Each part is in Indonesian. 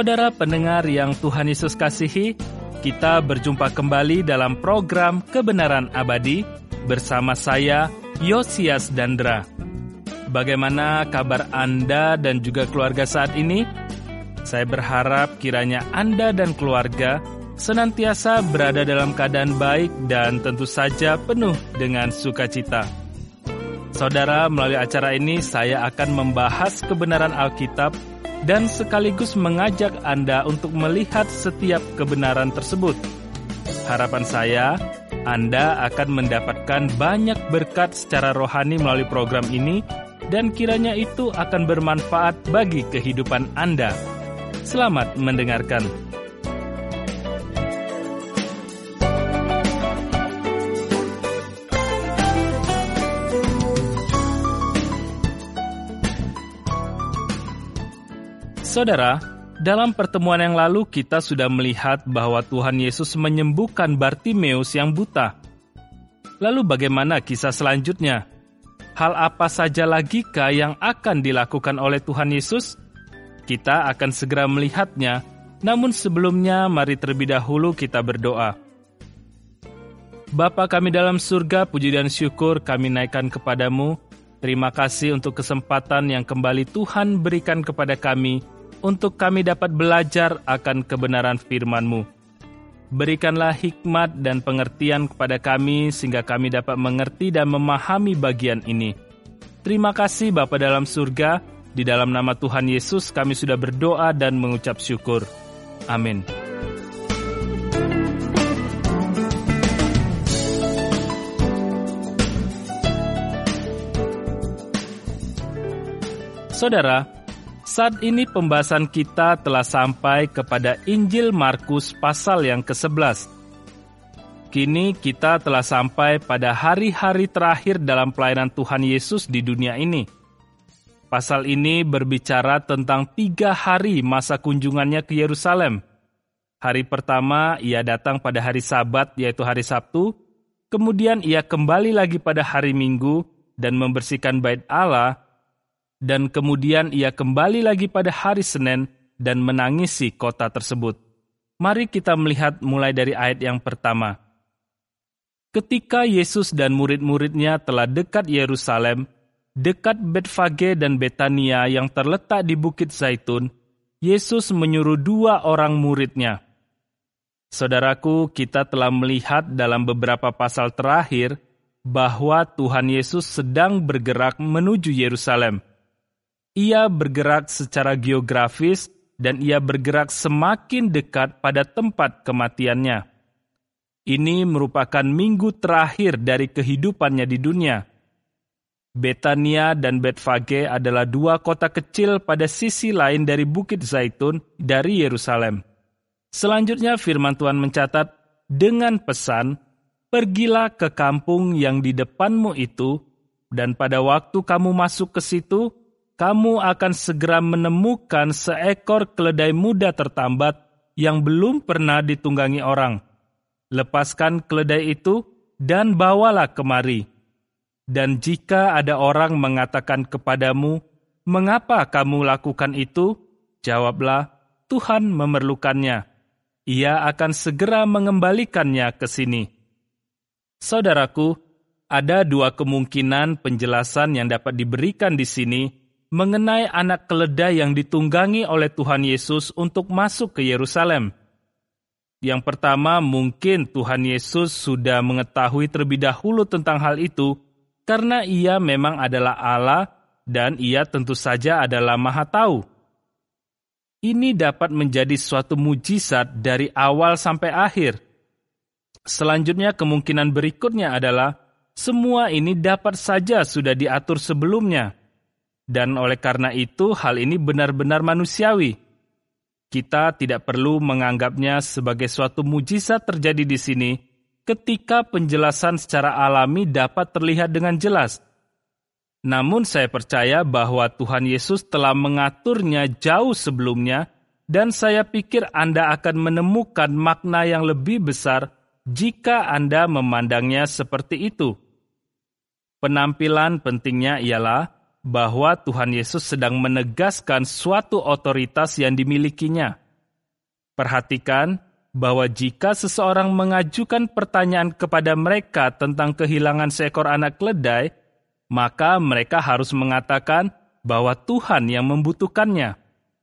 Saudara pendengar yang Tuhan Yesus kasihi, kita berjumpa kembali dalam program Kebenaran Abadi bersama saya, Yosias Dandra. Bagaimana kabar Anda dan juga keluarga saat ini? Saya berharap kiranya Anda dan keluarga senantiasa berada dalam keadaan baik dan tentu saja penuh dengan sukacita. Saudara, melalui acara ini saya akan membahas kebenaran Alkitab dan sekaligus mengajak Anda untuk melihat setiap kebenaran tersebut. Harapan saya, Anda akan mendapatkan banyak berkat secara rohani melalui program ini dan kiranya itu akan bermanfaat bagi kehidupan Anda. Selamat mendengarkan. Saudara, dalam pertemuan yang lalu kita sudah melihat bahwa Tuhan Yesus menyembuhkan Bartimeus yang buta. Lalu bagaimana kisah selanjutnya? Hal apa saja lagikah yang akan dilakukan oleh Tuhan Yesus? Kita akan segera melihatnya, namun sebelumnya mari terlebih dahulu kita berdoa. Bapa kami dalam surga, puji dan syukur kami naikkan kepadamu. Terima kasih untuk kesempatan yang kembali Tuhan berikan kepada kami, untuk kami dapat belajar akan kebenaran firman-Mu. Berikanlah hikmat dan pengertian kepada kami, sehingga kami dapat mengerti dan memahami bagian ini. Terima kasih Bapa dalam surga, di dalam nama Tuhan Yesus kami sudah berdoa dan mengucap syukur. Amin. Saudara, saat ini pembahasan kita telah sampai kepada Injil Markus pasal yang ke-11. Kini kita telah sampai pada hari-hari terakhir dalam pelayanan Tuhan Yesus di dunia ini. Pasal ini berbicara tentang 3 hari masa kunjungannya ke Yerusalem. Hari pertama ia datang pada hari Sabat, yaitu hari Sabtu. Kemudian ia kembali lagi pada hari Minggu dan membersihkan bait Allah. Dan kemudian ia kembali lagi pada hari Senin dan menangisi kota tersebut. Mari kita melihat mulai dari ayat yang pertama. Ketika Yesus dan murid-muridnya telah dekat Yerusalem, dekat Betfage dan Betania yang terletak di Bukit Zaitun, Yesus menyuruh 2 orang muridnya. Saudaraku, kita telah melihat dalam beberapa pasal terakhir bahwa Tuhan Yesus sedang bergerak menuju Yerusalem. Ia bergerak secara geografis dan ia bergerak semakin dekat pada tempat kematiannya. Ini merupakan minggu terakhir dari kehidupannya di dunia. Betania dan Betfage adalah 2 kota kecil pada sisi lain dari Bukit Zaitun dari Yerusalem. Selanjutnya firman Tuhan mencatat, dengan pesan, pergilah ke kampung yang di depanmu itu, dan pada waktu kamu masuk ke situ, kamu akan segera menemukan seekor keledai muda tertambat yang belum pernah ditunggangi orang. Lepaskan keledai itu dan bawalah kemari. Dan jika ada orang mengatakan kepadamu, mengapa kamu lakukan itu? Jawablah, Tuhan memerlukannya. Ia akan segera mengembalikannya ke sini. Saudaraku, ada 2 kemungkinan penjelasan yang dapat diberikan di sini mengenai anak keledai yang ditunggangi oleh Tuhan Yesus untuk masuk ke Yerusalem. Yang pertama, mungkin Tuhan Yesus sudah mengetahui terlebih dahulu tentang hal itu, karena ia memang adalah Allah dan ia tentu saja adalah Maha Tahu. Ini dapat menjadi suatu mujizat dari awal sampai akhir. Selanjutnya, kemungkinan berikutnya adalah semua ini dapat saja sudah diatur sebelumnya. Dan oleh karena itu, hal ini benar-benar manusiawi. Kita tidak perlu menganggapnya sebagai suatu mujizat terjadi di sini ketika penjelasan secara alami dapat terlihat dengan jelas. Namun saya percaya bahwa Tuhan Yesus telah mengaturnya jauh sebelumnya dan saya pikir Anda akan menemukan makna yang lebih besar jika Anda memandangnya seperti itu. Penampilan pentingnya ialah bahwa Tuhan Yesus sedang menegaskan suatu otoritas yang dimilikinya. Perhatikan bahwa jika seseorang mengajukan pertanyaan kepada mereka tentang kehilangan seekor anak keledai, maka mereka harus mengatakan bahwa Tuhan yang membutuhkannya.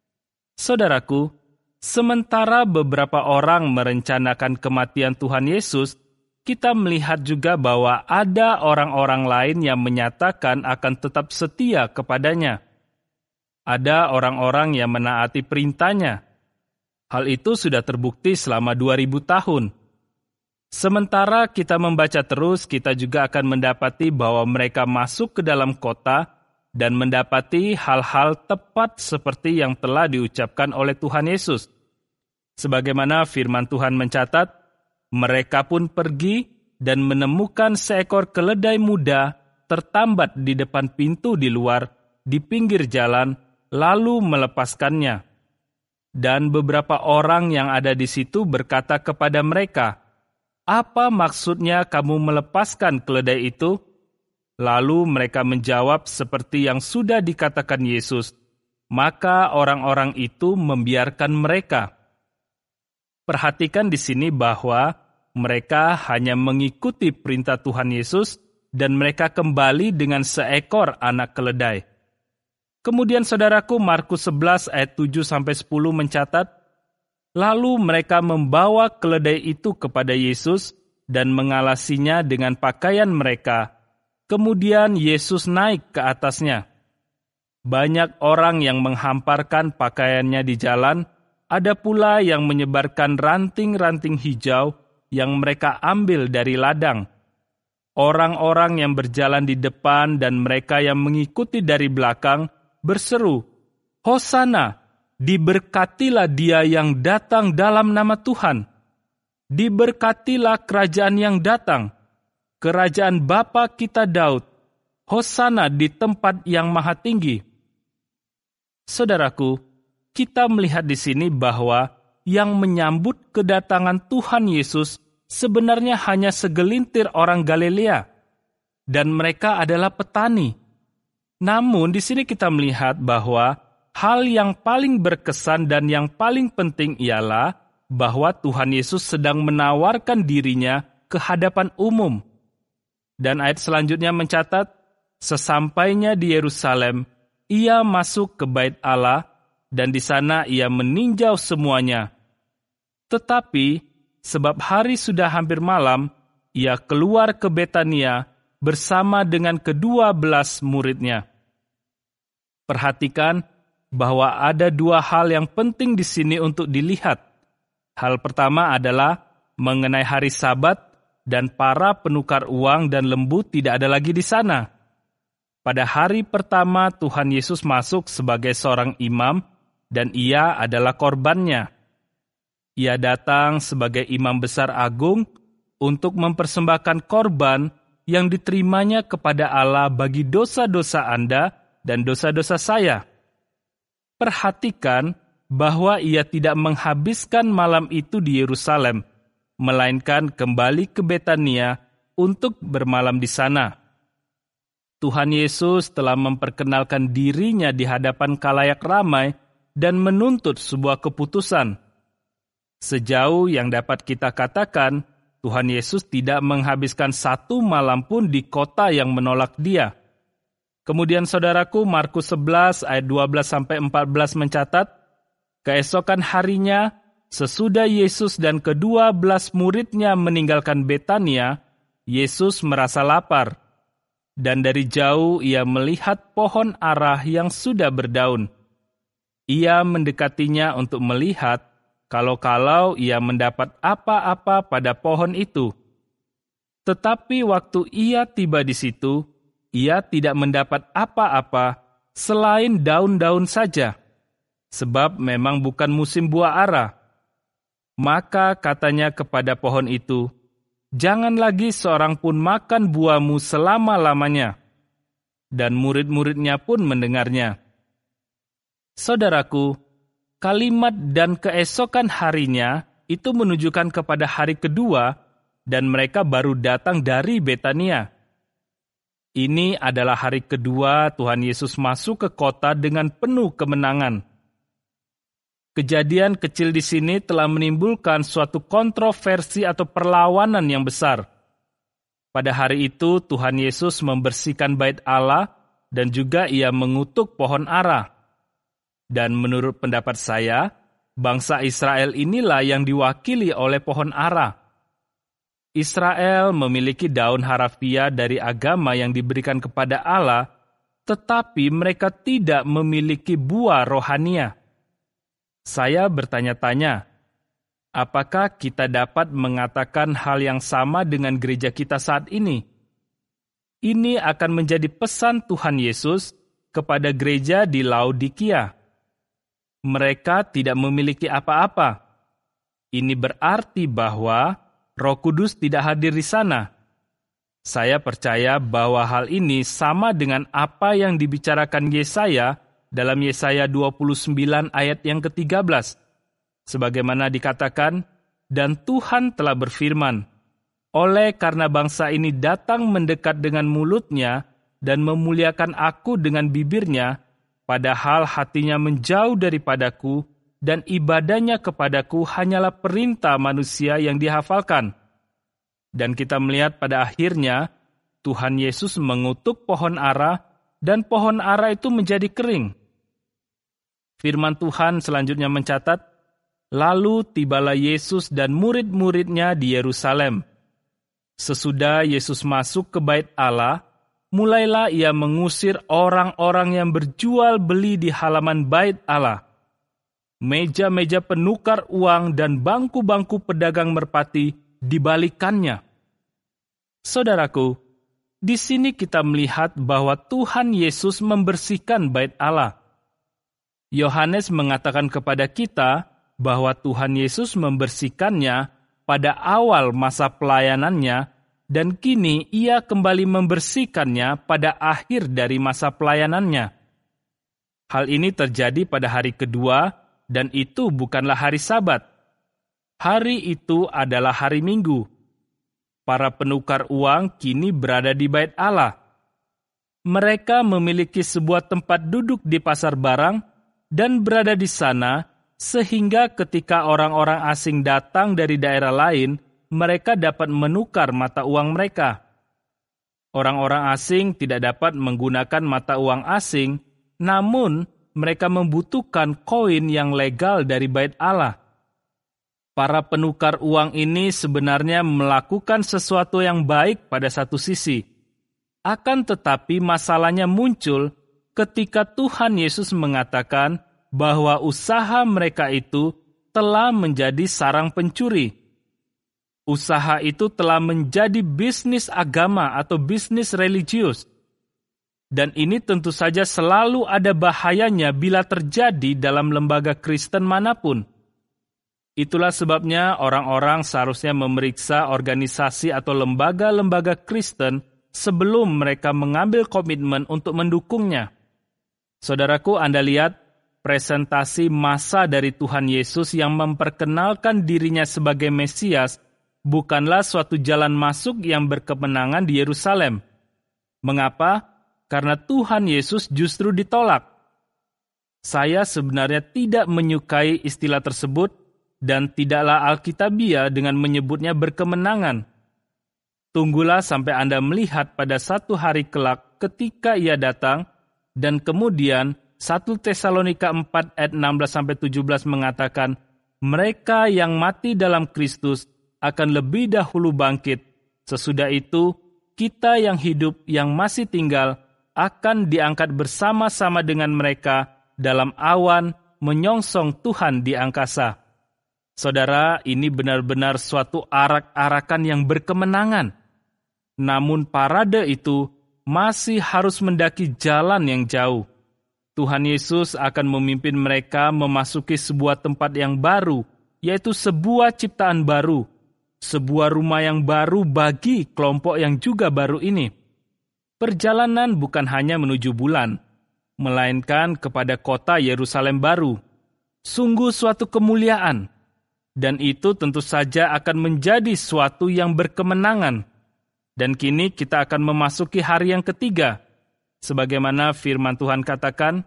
Saudaraku, sementara beberapa orang merencanakan kematian Tuhan Yesus, kita melihat juga bahwa ada orang-orang lain yang menyatakan akan tetap setia kepadanya. Ada orang-orang yang menaati perintahnya. Hal itu sudah terbukti selama 2000 tahun. Sementara kita membaca terus, kita juga akan mendapati bahwa mereka masuk ke dalam kota dan mendapati hal-hal tepat seperti yang telah diucapkan oleh Tuhan Yesus. Sebagaimana firman Tuhan mencatat, mereka pun pergi dan menemukan seekor keledai muda tertambat di depan pintu di luar, di pinggir jalan, lalu melepaskannya. Dan beberapa orang yang ada di situ berkata kepada mereka, "Apa maksudnya kamu melepaskan keledai itu?" Lalu mereka menjawab seperti yang sudah dikatakan Yesus. Maka orang-orang itu membiarkan mereka. Perhatikan di sini bahwa mereka hanya mengikuti perintah Tuhan Yesus dan mereka kembali dengan seekor anak keledai. Kemudian saudaraku, Markus 11 ayat 7-10 mencatat, lalu mereka membawa keledai itu kepada Yesus dan mengalasinya dengan pakaian mereka. Kemudian Yesus naik ke atasnya. Banyak orang yang menghamparkan pakaiannya di jalan, ada pula yang menyebarkan ranting-ranting hijau yang mereka ambil dari ladang. Orang-orang yang berjalan di depan dan mereka yang mengikuti dari belakang berseru, "Hosana, diberkatilah dia yang datang dalam nama Tuhan. Diberkatilah kerajaan yang datang, kerajaan Bapa kita Daud. Hosana di tempat yang maha tinggi." Saudaraku, kita melihat di sini bahwa yang menyambut kedatangan Tuhan Yesus sebenarnya hanya segelintir orang Galilea, dan mereka adalah petani. Namun di sini kita melihat bahwa hal yang paling berkesan dan yang paling penting ialah bahwa Tuhan Yesus sedang menawarkan dirinya ke hadapan umum. Dan ayat selanjutnya mencatat, sesampainya di Yerusalem, ia masuk ke bait Allah dan di sana ia meninjau semuanya. Tetapi sebab hari sudah hampir malam, ia keluar ke Betania bersama dengan ke-12 muridnya. Perhatikan bahwa ada dua hal yang penting di sini untuk dilihat. Hal pertama adalah mengenai hari Sabat dan para penukar uang dan lembu tidak ada lagi di sana. Pada hari pertama Tuhan Yesus masuk sebagai seorang imam dan ia adalah korbannya. Ia datang sebagai imam besar agung untuk mempersembahkan korban yang diterimanya kepada Allah bagi dosa-dosa Anda dan dosa-dosa saya. Perhatikan bahwa ia tidak menghabiskan malam itu di Yerusalem, melainkan kembali ke Betania untuk bermalam di sana. Tuhan Yesus telah memperkenalkan dirinya di hadapan khalayak ramai dan menuntut sebuah keputusan. Sejauh yang dapat kita katakan, Tuhan Yesus tidak menghabiskan satu malam pun di kota yang menolak dia. Kemudian saudaraku, Markus 11 ayat 12-14 mencatat, keesokan harinya, sesudah Yesus dan ke-12 muridnya meninggalkan Betania, Yesus merasa lapar. Dan dari jauh ia melihat pohon ara yang sudah berdaun. Ia mendekatinya untuk melihat kalau-kalau ia mendapat apa-apa pada pohon itu. Tetapi waktu ia tiba di situ, ia tidak mendapat apa-apa selain daun-daun saja, sebab memang bukan musim buah ara. Maka katanya kepada pohon itu, "Jangan lagi seorang pun makan buahmu selama-lamanya." Dan murid-muridnya pun mendengarnya. Saudaraku, kalimat "dan keesokan harinya" itu menunjukkan kepada hari kedua dan mereka baru datang dari Betania. Ini adalah hari kedua Tuhan Yesus masuk ke kota dengan penuh kemenangan. kejadian kecil di sini telah menimbulkan suatu kontroversi atau perlawanan yang besar. Pada hari itu, Tuhan Yesus membersihkan bait Allah dan juga Ia mengutuk pohon ara. Dan menurut pendapat saya, bangsa Israel inilah yang diwakili oleh pohon ara. Israel memiliki daun harafiah dari agama yang diberikan kepada Allah, tetapi mereka tidak memiliki buah rohania. Saya bertanya-tanya, apakah kita dapat mengatakan hal yang sama dengan gereja kita saat ini? Ini akan menjadi pesan Tuhan Yesus kepada gereja di Laodikia. Mereka tidak memiliki apa-apa. Ini berarti bahwa Roh Kudus tidak hadir di sana. Saya percaya bahwa hal ini sama dengan apa yang dibicarakan Yesaya dalam Yesaya 29 ayat yang ke-13. Sebagaimana dikatakan, dan Tuhan telah berfirman, oleh karena bangsa ini datang mendekat dengan mulutnya dan memuliakan aku dengan bibirnya, padahal hatinya menjauh daripadaku dan ibadahnya kepadaku hanyalah perintah manusia yang dihafalkan. Dan kita melihat pada akhirnya, Tuhan Yesus mengutuk pohon ara dan pohon ara itu menjadi kering. Firman Tuhan selanjutnya mencatat, lalu tibalah Yesus dan murid-muridnya di Yerusalem. Sesudah Yesus masuk ke bait Allah, mulailah Ia mengusir orang-orang yang berjual beli di halaman bait Allah. Meja-meja penukar uang dan bangku-bangku pedagang merpati dibalikannya. Saudaraku, di sini kita melihat bahwa Tuhan Yesus membersihkan bait Allah. Yohanes mengatakan kepada kita bahwa Tuhan Yesus membersihkannya pada awal masa pelayanannya dan kini Ia kembali membersihkannya pada akhir dari masa pelayanannya. Hal ini terjadi pada hari kedua dan itu bukanlah hari Sabat. Hari itu adalah hari Minggu. Para penukar uang kini berada di bait Allah. Mereka memiliki sebuah tempat duduk di pasar barang dan berada di sana, sehingga ketika orang-orang asing datang dari daerah lain, mereka dapat menukar mata uang mereka. Orang-orang asing tidak dapat menggunakan mata uang asing, namun mereka membutuhkan koin yang legal dari bait Allah. Para penukar uang ini sebenarnya melakukan sesuatu yang baik pada satu sisi. Akan tetapi masalahnya muncul ketika Tuhan Yesus mengatakan bahwa usaha mereka itu telah menjadi sarang pencuri. Usaha itu telah menjadi bisnis agama atau bisnis religius. Dan ini tentu saja selalu ada bahayanya bila terjadi dalam lembaga Kristen manapun. Itulah sebabnya orang-orang seharusnya memeriksa organisasi atau lembaga-lembaga Kristen sebelum mereka mengambil komitmen untuk mendukungnya. Saudaraku, Anda lihat presentasi massa dari Tuhan Yesus yang memperkenalkan dirinya sebagai Mesias bukanlah suatu jalan masuk yang berkemenangan di Yerusalem. Mengapa? Karena Tuhan Yesus justru ditolak. Saya sebenarnya tidak menyukai istilah tersebut dan tidaklah alkitabiah dengan menyebutnya berkemenangan. Tunggulah sampai Anda melihat pada satu hari kelak ketika Ia datang dan kemudian 1 Tesalonika 4 ayat 16-17 mengatakan, mereka yang mati dalam Kristus akan lebih dahulu bangkit. Sesudah itu, kita yang hidup yang masih tinggal akan diangkat bersama-sama dengan mereka dalam awan menyongsong Tuhan di angkasa. Saudara, ini benar-benar suatu arak-arakan yang berkemenangan. Namun parade itu masih harus mendaki jalan yang jauh. Tuhan Yesus akan memimpin mereka memasuki sebuah tempat yang baru, yaitu sebuah ciptaan baru, sebuah rumah yang baru bagi kelompok yang juga baru ini. Perjalanan bukan hanya menuju bulan, melainkan kepada kota Yerusalem baru. Sungguh suatu kemuliaan, dan itu tentu saja akan menjadi suatu yang berkemenangan. Dan kini kita akan memasuki hari yang ketiga. Sebagaimana firman Tuhan katakan,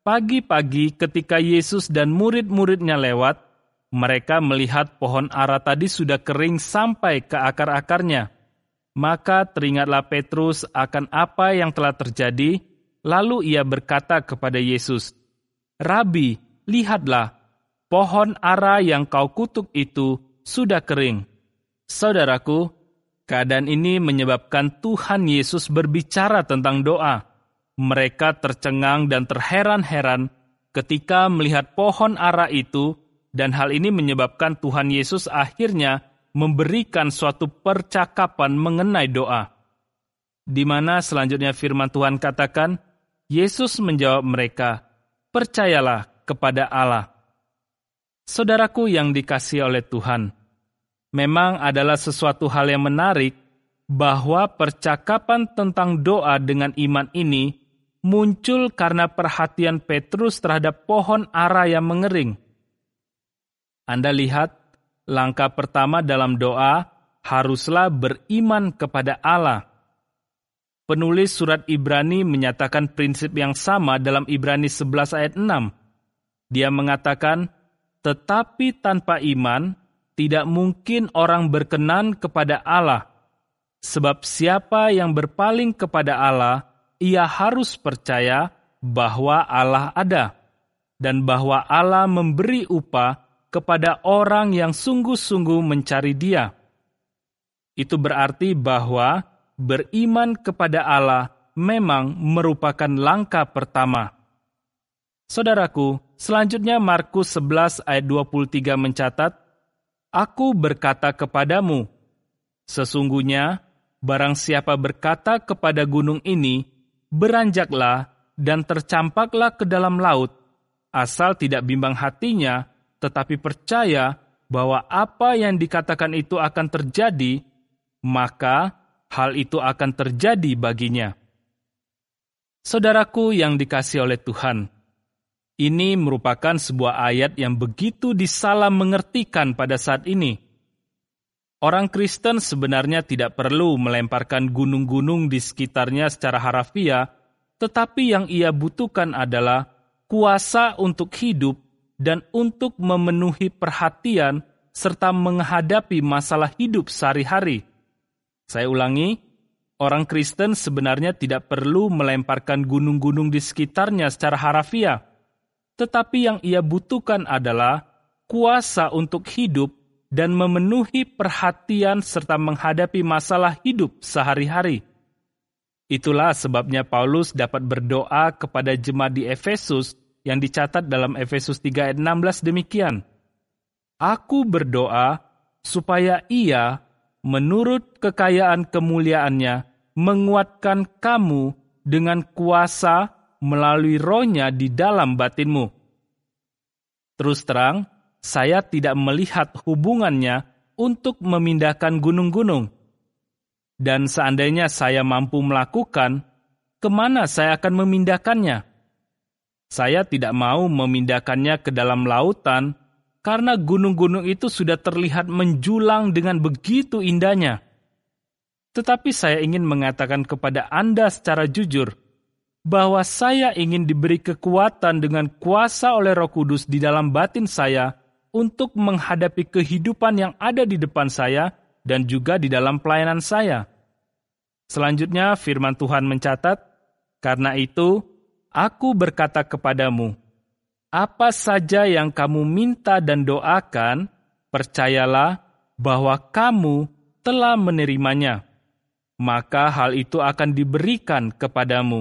pagi-pagi ketika Yesus dan murid-muridnya lewat, mereka melihat pohon ara tadi sudah kering sampai ke akar-akarnya. Maka teringatlah Petrus akan apa yang telah terjadi, lalu ia berkata kepada Yesus, "Rabi, lihatlah, pohon ara yang kau kutuk itu sudah kering." Saudaraku, keadaan ini menyebabkan Tuhan Yesus berbicara tentang doa. Mereka tercengang dan terheran-heran ketika melihat pohon ara itu, dan hal ini menyebabkan Tuhan Yesus akhirnya memberikan suatu percakapan mengenai doa. Di mana selanjutnya firman Tuhan katakan, Yesus menjawab mereka, "Percayalah kepada Allah." Saudaraku yang dikasihi oleh Tuhan, memang adalah sesuatu hal yang menarik bahwa percakapan tentang doa dengan iman ini muncul karena perhatian Petrus terhadap pohon ara yang mengering. Anda lihat, langkah pertama dalam doa haruslah beriman kepada Allah. Penulis surat Ibrani menyatakan prinsip yang sama dalam Ibrani 11 ayat 6. Dia mengatakan, "Tetapi tanpa iman, tidak mungkin orang berkenan kepada Allah. Sebab siapa yang berpaling kepada Allah, ia harus percaya bahwa Allah ada, dan bahwa Allah memberi upah kepada orang yang sungguh-sungguh mencari Dia." Itu berarti bahwa beriman kepada Allah memang merupakan langkah pertama. Saudaraku, selanjutnya Markus 11 ayat 23 mencatat, "Aku berkata kepadamu, sesungguhnya barang siapa berkata kepada gunung ini, beranjaklah dan tercampaklah ke dalam laut, asal tidak bimbang hatinya, tetapi percaya bahwa apa yang dikatakan itu akan terjadi, maka hal itu akan terjadi baginya." Saudaraku yang dikasihi oleh Tuhan, ini merupakan sebuah ayat yang begitu disalah mengertikan pada saat ini. Orang Kristen sebenarnya tidak perlu melemparkan gunung-gunung di sekitarnya secara harafiah, tetapi yang ia butuhkan adalah kuasa untuk hidup dan untuk memenuhi perhatian serta menghadapi masalah hidup sehari-hari. Saya ulangi, orang Kristen sebenarnya tidak perlu melemparkan gunung-gunung di sekitarnya secara harafiah, tetapi yang ia butuhkan adalah kuasa untuk hidup dan memenuhi perhatian serta menghadapi masalah hidup sehari-hari. Itulah sebabnya Paulus dapat berdoa kepada jemaat di Efesus yang dicatat dalam Efesus 3 ayat 16 demikian. "Aku berdoa supaya Ia, menurut kekayaan kemuliaannya, menguatkan kamu dengan kuasa melalui Roh-Nya di dalam batinmu." Terus terang, saya tidak melihat hubungannya untuk memindahkan gunung-gunung. Dan seandainya saya mampu melakukan, kemana saya akan memindahkannya? Saya tidak mau memindahkannya ke dalam lautan, karena gunung-gunung itu sudah terlihat menjulang dengan begitu indahnya. Tetapi saya ingin mengatakan kepada Anda secara jujur, bahwa saya ingin diberi kekuatan dengan kuasa oleh Roh Kudus di dalam batin saya untuk menghadapi kehidupan yang ada di depan saya dan juga di dalam pelayanan saya. Selanjutnya firman Tuhan mencatat, "Karena itu, aku berkata kepadamu, apa saja yang kamu minta dan doakan, percayalah bahwa kamu telah menerimanya, maka hal itu akan diberikan kepadamu."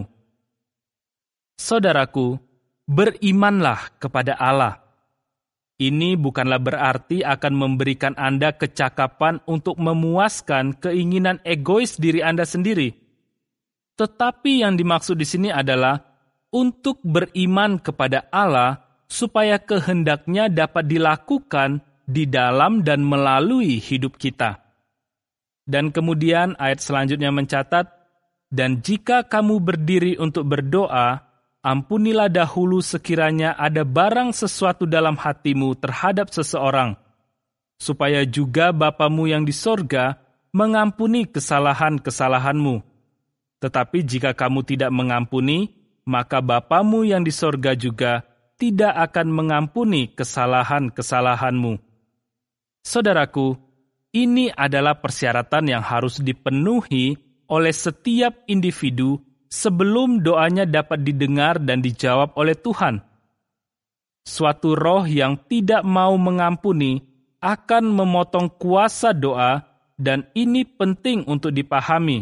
Saudaraku, berimanlah kepada Allah. Ini bukanlah berarti akan memberikan Anda kecakapan untuk memuaskan keinginan egois diri Anda sendiri. Tetapi yang dimaksud di sini adalah untuk beriman kepada Allah supaya kehendak-Nya dapat dilakukan di dalam dan melalui hidup kita. Dan kemudian ayat selanjutnya mencatat, "Dan jika kamu berdiri untuk berdoa, ampunilah dahulu sekiranya ada barang sesuatu dalam hatimu terhadap seseorang, supaya juga Bapamu yang di sorga mengampuni kesalahan-kesalahanmu. Tetapi jika kamu tidak mengampuni, maka Bapamu yang di sorga juga tidak akan mengampuni kesalahan-kesalahanmu. Saudaraku, ini adalah persyaratan yang harus dipenuhi oleh setiap individu sebelum doanya dapat didengar dan dijawab oleh Tuhan. Suatu roh yang tidak mau mengampuni akan memotong kuasa doa, dan ini penting untuk dipahami.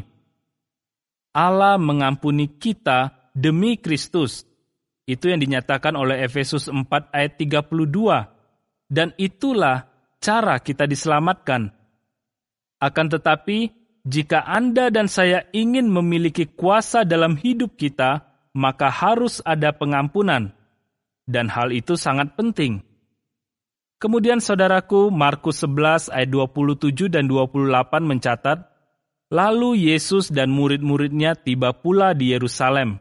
Allah mengampuni kita demi Kristus. Itu yang dinyatakan oleh Efesus 4 ayat 32. Dan itulah cara kita diselamatkan. Akan tetapi, jika Anda dan saya ingin memiliki kuasa dalam hidup kita, maka harus ada pengampunan. Dan hal itu sangat penting. Kemudian saudaraku, Markus 11 ayat 27 dan 28 mencatat, lalu Yesus dan murid-muridnya tiba pula di Yerusalem.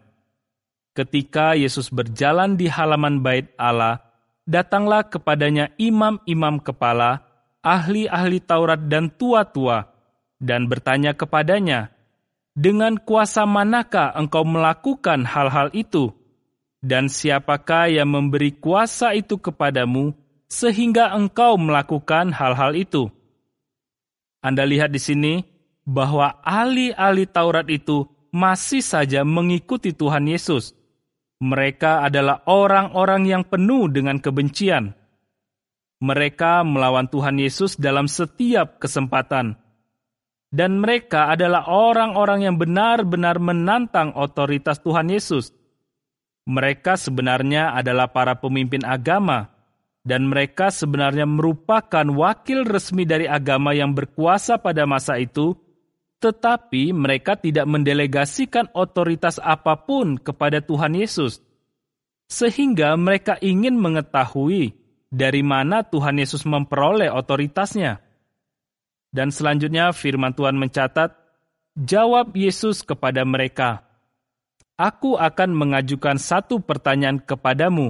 Ketika Yesus berjalan di halaman bait Allah, datanglah kepadanya imam-imam kepala, ahli-ahli Taurat dan tua-tua, dan bertanya kepadanya, dengan kuasa manakah engkau melakukan hal-hal itu? Dan siapakah yang memberi kuasa itu kepadamu, sehingga engkau melakukan hal-hal itu? Anda lihat di sini bahwa ahli-ahli Taurat itu masih saja mengikuti Tuhan Yesus. Mereka adalah orang-orang yang penuh dengan kebencian. Mereka melawan Tuhan Yesus dalam setiap kesempatan. Dan mereka adalah orang-orang yang benar-benar menantang otoritas Tuhan Yesus. Mereka sebenarnya adalah para pemimpin agama, dan mereka sebenarnya merupakan wakil resmi dari agama yang berkuasa pada masa itu, tetapi mereka tidak mendelegasikan otoritas apapun kepada Tuhan Yesus. Sehingga mereka ingin mengetahui dari mana Tuhan Yesus memperoleh otoritasnya. Dan selanjutnya firman Tuhan mencatat, jawab Yesus kepada mereka, aku akan mengajukan satu pertanyaan kepadamu.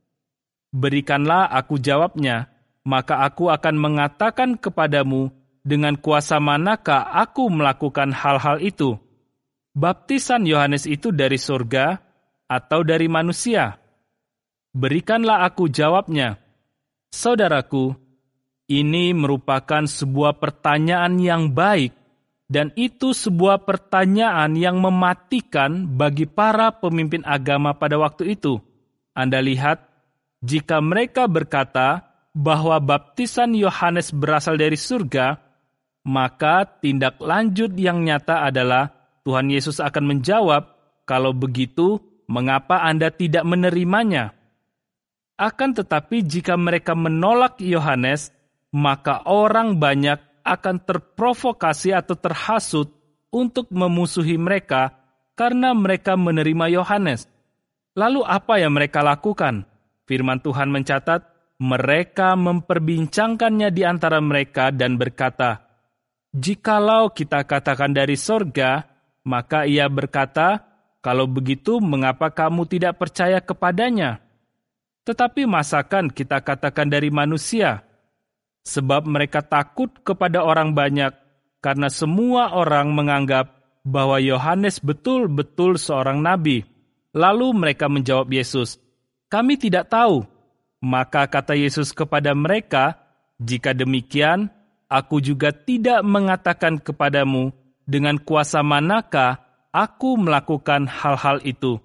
Berikanlah aku jawabnya, maka aku akan mengatakan kepadamu, dengan kuasa manakah aku melakukan hal-hal itu? Baptisan Yohanes itu dari surga atau dari manusia? Berikanlah aku jawabnya. Saudaraku, ini merupakan sebuah pertanyaan yang baik, dan itu sebuah pertanyaan yang mematikan bagi para pemimpin agama pada waktu itu. Anda lihat, jika mereka berkata bahwa baptisan Yohanes berasal dari surga, maka tindak lanjut yang nyata adalah Tuhan Yesus akan menjawab, kalau begitu, mengapa Anda tidak menerimanya? Akan tetapi jika mereka menolak Yohanes, maka orang banyak akan terprovokasi atau terhasut untuk memusuhi mereka karena mereka menerima Yohanes. Lalu apa yang mereka lakukan? Firman Tuhan mencatat, mereka memperbincangkannya di antara mereka dan berkata, jikalau kita katakan dari sorga, maka ia berkata, kalau begitu mengapa kamu tidak percaya kepadanya? Tetapi masakan kita katakan dari manusia? Sebab mereka takut kepada orang banyak, karena semua orang menganggap bahwa Yohanes betul-betul seorang nabi. Lalu mereka menjawab Yesus, kami tidak tahu. Maka kata Yesus kepada mereka, jika demikian, aku juga tidak mengatakan kepadamu dengan kuasa manakah aku melakukan hal-hal itu.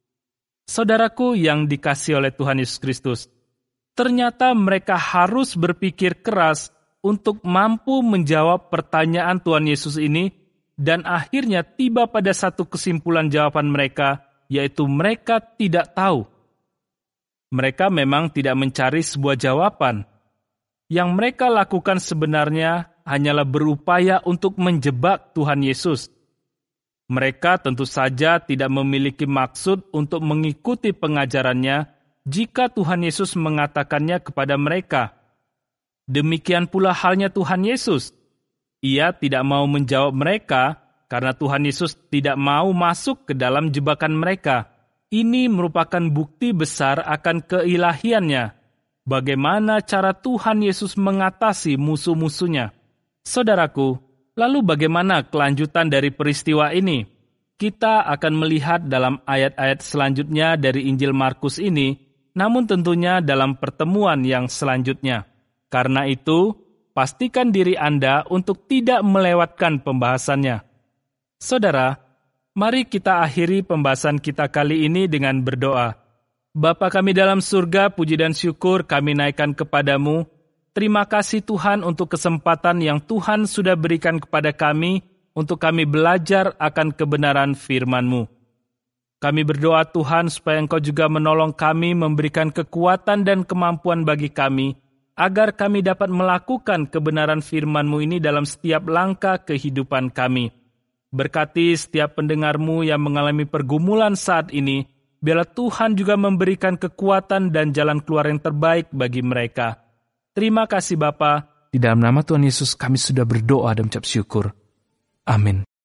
Saudaraku yang dikasihi oleh Tuhan Yesus Kristus, ternyata mereka harus berpikir keras untuk mampu menjawab pertanyaan Tuhan Yesus ini, dan akhirnya tiba pada satu kesimpulan jawaban mereka, yaitu mereka tidak tahu. Mereka memang tidak mencari sebuah jawaban. Yang mereka lakukan sebenarnya hanyalah berupaya untuk menjebak Tuhan Yesus. Mereka tentu saja tidak memiliki maksud untuk mengikuti pengajarannya jika Tuhan Yesus mengatakannya kepada mereka. Demikian pula halnya Tuhan Yesus. Ia tidak mau menjawab mereka karena Tuhan Yesus tidak mau masuk ke dalam jebakan mereka. Ini merupakan bukti besar akan keilahiannya. Bagaimana cara Tuhan Yesus mengatasi musuh-musuhnya? Saudaraku, lalu bagaimana kelanjutan dari peristiwa ini? Kita akan melihat dalam ayat-ayat selanjutnya dari Injil Markus ini, namun tentunya dalam pertemuan yang selanjutnya. Karena itu, pastikan diri Anda untuk tidak melewatkan pembahasannya. Saudara, mari kita akhiri pembahasan kita kali ini dengan berdoa. Bapa kami dalam surga, puji dan syukur kami naikkan kepadamu. Terima kasih Tuhan untuk kesempatan yang Tuhan sudah berikan kepada kami untuk kami belajar akan kebenaran firman-Mu. Kami berdoa Tuhan supaya Engkau juga menolong kami, memberikan kekuatan dan kemampuan bagi kami, agar kami dapat melakukan kebenaran firman-Mu ini dalam setiap langkah kehidupan kami. Berkati setiap pendengar-Mu yang mengalami pergumulan saat ini, biarlah Tuhan juga memberikan kekuatan dan jalan keluar yang terbaik bagi mereka. Terima kasih Bapa. Di dalam nama Tuhan Yesus kami sudah berdoa dan mengucap syukur. Amin.